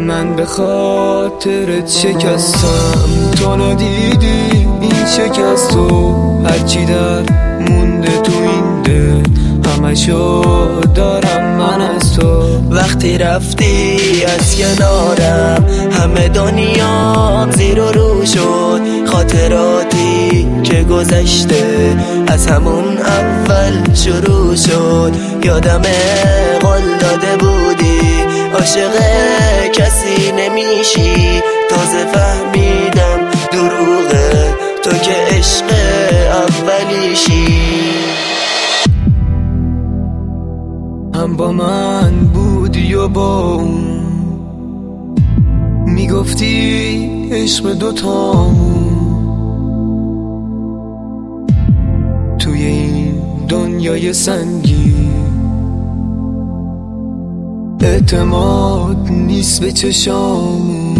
من به خاطرت شکستم، تو ندیدی این شکستو. هرچی در مونده تو این دل همشو دارم من از تو. وقتی رفتی از کنارم همه دنیا زیر و رو شد. خاطراتی که گذشته از همون اول شروع شد. یادم قول داده بودی عاشق کسی نمیشی. تازه فهمیدم دروغه تو که عشق اولیشی. هم با من بودی و با اون میگفتی عشق دوتامون. توی این دنیای سنگی اعتماد نیست به چشامون.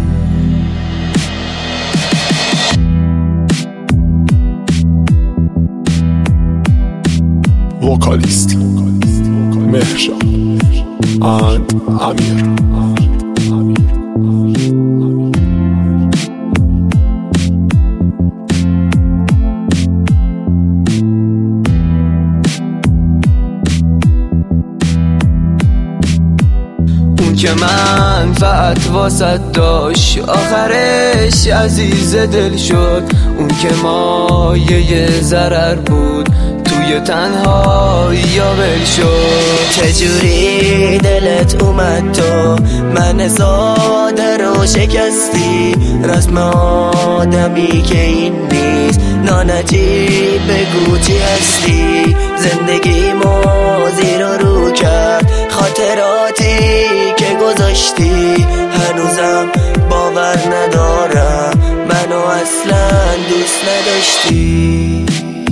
وکالیست مهرجان اند امیر. اون که منفعت واسط داشت آخرش عزیز دل شد. اون که مایه ضرر بود توی تنهایی یا ول شد. چجوری دلت اومد تو من ساده رو شکستی؟ رسم آدمی که این نیست نانجی بگو چی هستی؟ زندگیمو زیر و رو کرد خاطراتی که گذاشتی. هنوزم باور ندارم منو اصلا دوست نداشتی.